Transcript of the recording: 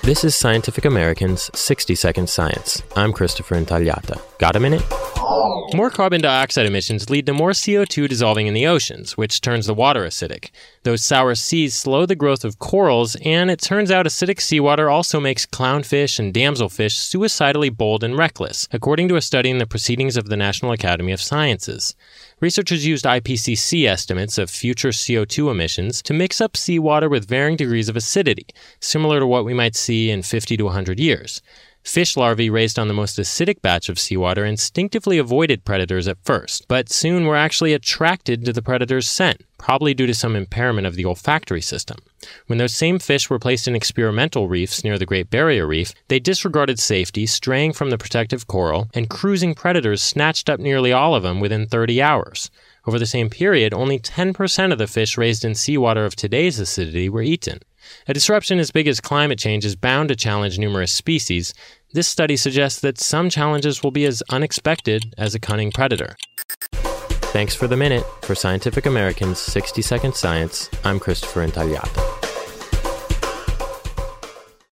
This is Scientific American's 60-Second Science. I'm Christopher Intagliata. Got a minute? More carbon dioxide emissions lead to more CO2 dissolving in the oceans, which turns the water acidic. Those sour seas slow the growth of corals, and it turns out acidic seawater also makes clownfish and damselfish suicidally bold and reckless, according to a study in the Proceedings of the National Academy of Sciences. Researchers used IPCC estimates of future CO2 emissions to mix up seawater with varying degrees of acidity, similar to what we might see in 50 to 100 years. Fish larvae raised on the most acidic batch of seawater instinctively avoided predators at first, but soon were actually attracted to the predator's scent, probably due to some impairment of the olfactory system. When those same fish were placed in experimental reefs near the Great Barrier Reef, they disregarded safety, straying from the protective coral, and cruising predators snatched up nearly all of them within 30 hours. Over the same period, only 10% of the fish raised in seawater of today's acidity were eaten. A disruption as big as climate change is bound to challenge numerous species. This study suggests that some challenges will be as unexpected as a cunning predator. Thanks for the minute. For Scientific American's 60-Second Science, I'm Christopher Intagliata.